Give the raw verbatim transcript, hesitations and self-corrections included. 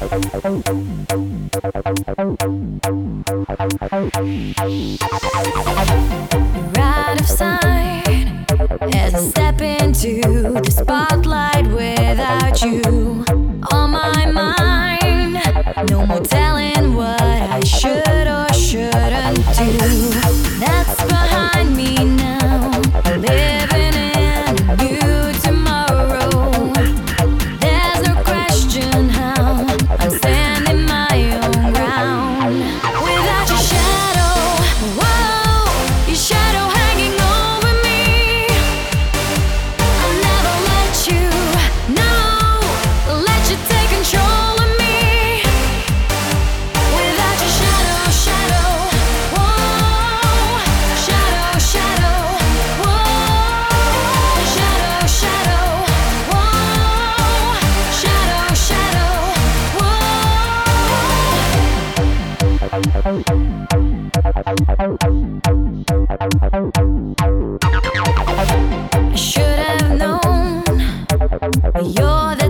You're out of sight as I step into the spotlight without you on my mind. No more telling what I should or shouldn't do. That's behind me now. Living in a new tomorrow. There's no question how I'm standing my own ground. Without your shadow, whoa, your shadow hanging over me. I'll never let you, no, let you take control of me. Without your shadow, shadow, whoa, shadow, shadow, whoa, shadow, shadow, whoa, shadow, shadow, whoa. I should have known you're the